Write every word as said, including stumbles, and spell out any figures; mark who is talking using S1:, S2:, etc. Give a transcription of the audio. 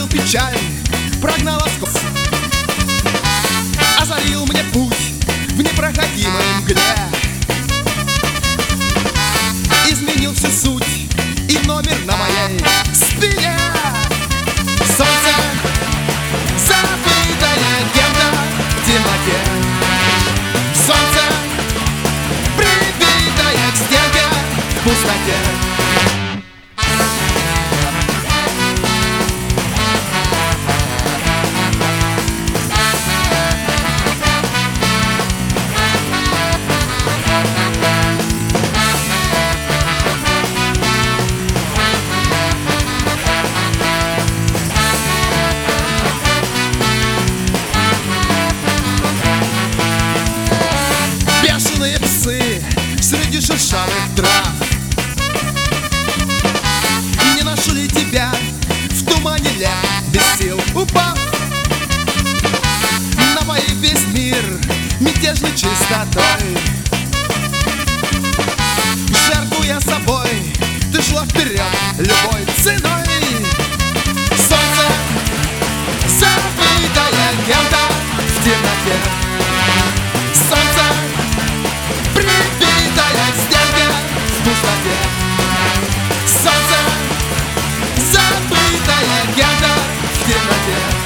S1: печаль, прогнал оскос, озарил мне путь в непроходимой мгле, изменил всю суть и номер на моей спине. Солнце, забытое кем-то в темноте, солнце, прибитое к стенке в пустоте. Бешеные псы среди шершавых трав не нашли тебя в тумане лет, без сил упав. Напоив весь мир мятежной чистотой, жертвуя собой, ты шла вперед любой ценой. Солнце, забытое кем-то в темноте, солнце, прибитое к стенке в пустоте, солнце, забытое кем-то в темноте.